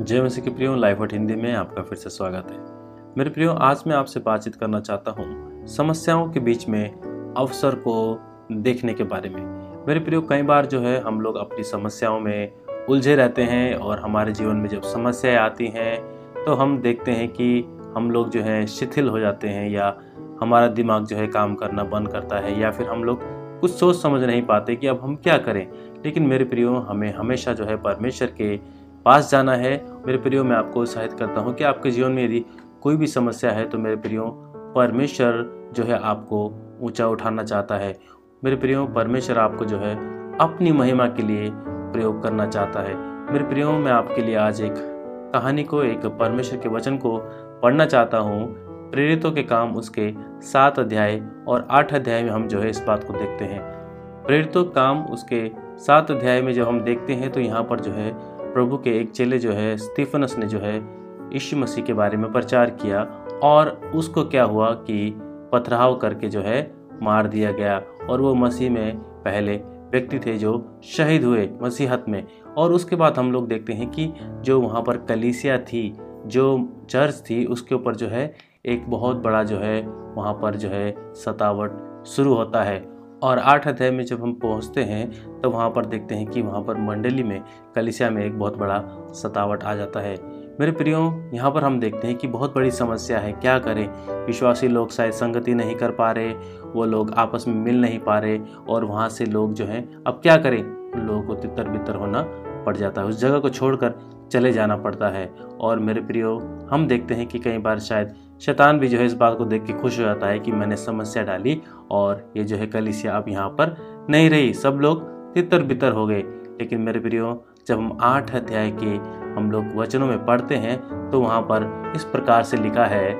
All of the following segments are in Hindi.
जय मसीह के प्रियो, लाइफ वर्ड हिंदी में आपका फिर से स्वागत है। मेरे प्रियो, आज मैं आपसे बातचीत करना चाहता हूँ समस्याओं के बीच में अवसर को देखने के बारे में। मेरे प्रियो, कई बार जो है हम लोग अपनी समस्याओं में उलझे रहते हैं और हमारे जीवन में जब समस्याएं आती हैं तो हम देखते हैं कि हम लोग जो है शिथिल हो जाते हैं या हमारा दिमाग जो है काम करना बंद करता है या फिर हम लोग कुछ सोच समझ नहीं पाते कि अब हम क्या करें। लेकिन मेरे प्रियो, हमें हमेशा जो है परमेश्वर के पास जाना है। मेरे प्रियो, मैं आपको उत्साहित करता हूँ कि आपके जीवन में यदि कोई भी समस्या है तो मेरे प्रियो, परमेश्वर जो है आपको ऊंचा उठाना चाहता है। मेरे प्रियो, परमेश्वर आपको जो है अपनी महिमा के लिए प्रयोग करना चाहता है। मेरे प्रियो, मैं आपके लिए आज एक कहानी को, एक परमेश्वर के वचन को पढ़ना चाहता हूँ। प्रेरितों के काम उसके 7 अध्याय और 8 अध्याय में हम जो है इस बात को देखते हैं। प्रेरितों के काम उसके 7 अध्याय में जब हम देखते हैं तो यहाँ पर जो है प्रभु के एक चेले जो है स्तिफनस ने जो है यीशु मसीह के बारे में प्रचार किया और उसको क्या हुआ कि पथराव करके जो है मार दिया गया। और वो मसीह में पहले व्यक्ति थे जो शहीद हुए मसीहत में। और उसके बाद हम लोग देखते हैं कि जो वहाँ पर कलीसिया थी, जो चर्च थी, उसके ऊपर जो है एक बहुत बड़ा जो है वहाँ पर जो है सतावट शुरू होता है। और 8 अध्याय में जब हम पहुँचते हैं तो वहाँ पर देखते हैं कि वहाँ पर मंडली में, कलीसिया में एक बहुत बड़ा सतावट आ जाता है। मेरे प्रियो, यहाँ पर हम देखते हैं कि बहुत बड़ी समस्या है। क्या करें? विश्वासी लोग शायद संगति नहीं कर पा रहे, वो लोग आपस में मिल नहीं पा रहे और वहाँ से लोग जो हैं अब क्या करें, लोगों को तितर बितर होना पड़ जाता है, उस जगह को छोड़कर चले जाना पड़ता है। और मेरे प्रियो, हम देखते हैं कि कई बार शायद शैतान भी जो है इस बात को देख के खुश हो जाता है कि मैंने समस्या डाली और ये जो है कलीसिया अब यहाँ पर नहीं रही, सब लोग तितर बितर हो गए। लेकिन मेरे प्रियो, जब हम 8 अध्याय के हम लोग वचनों में पढ़ते हैं तो वहाँ पर इस प्रकार से लिखा है,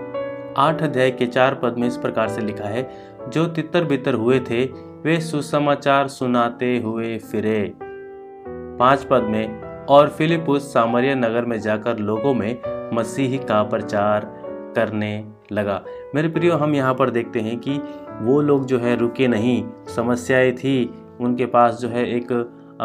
8 अध्याय के 4 पद में इस प्रकार से लिखा है, जो तितर बितर हुए थे वे सुसमाचार सुनाते हुए फिरे। 5 पद में, और फिलिपुस सामरिया नगर में जाकर लोगों में मसीह का प्रचार करने लगा। मेरे प्रियो, हम यहाँ पर देखते हैं कि वो लोग जो है रुके नहीं, समस्याएं थी उनके पास, जो है एक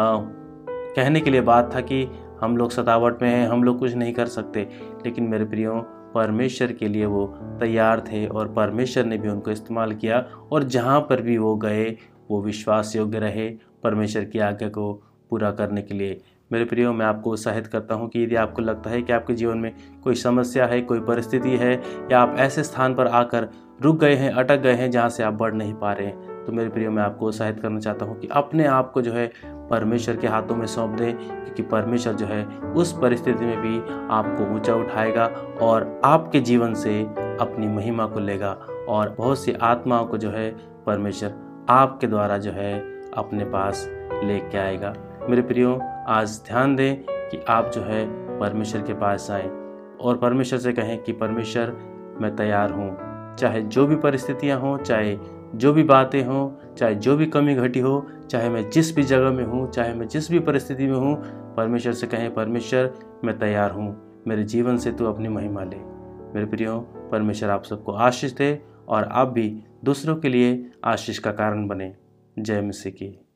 कहने के लिए बात था कि हम लोग सतावट में हैं, हम लोग कुछ नहीं कर सकते। लेकिन मेरे प्रियो, परमेश्वर के लिए वो तैयार थे और परमेश्वर ने भी उनको इस्तेमाल किया और जहाँ पर भी वो गए वो विश्वास योग्य रहे परमेश्वर की आज्ञा को पूरा करने के लिए। मेरे प्रियो, मैं आपको उत्साहित करता हूँ कि यदि आपको लगता है कि आपके जीवन में कोई समस्या है, कोई परिस्थिति है या आप ऐसे स्थान पर आकर रुक गए हैं, अटक गए हैं जहाँ से आप बढ़ नहीं पा रहे हैं, तो मेरे प्रियो, मैं आपको उत्साहित करना चाहता हूँ कि अपने आप को जो है परमेश्वर के हाथों में सौंप दें, क्योंकि परमेश्वर जो है उस परिस्थिति में भी आपको ऊंचा उठाएगा और आपके जीवन से अपनी महिमा को लेगा और बहुत सी आत्माओं को जो है परमेश्वर आपके द्वारा जो है अपने पास लेके आएगा। मेरे प्रियो, आज ध्यान दें कि आप जो है परमेश्वर के पास आएँ और परमेश्वर से कहें कि परमेश्वर, मैं तैयार हूँ, चाहे जो भी परिस्थितियाँ हों, चाहे जो भी बातें हों, चाहे जो भी कमी घटी हो, चाहे मैं जिस भी जगह में हूँ, चाहे मैं जिस भी परिस्थिति में हूँ, परमेश्वर से कहें, परमेश्वर मैं तैयार हूँ, मेरे जीवन से तू अपनी महिमा ले। मेरे प्रियो, परमेश्वर आप सबको आशीष दे और आप भी दूसरों के लिए आशीष का कारण बने। जय मसीह की।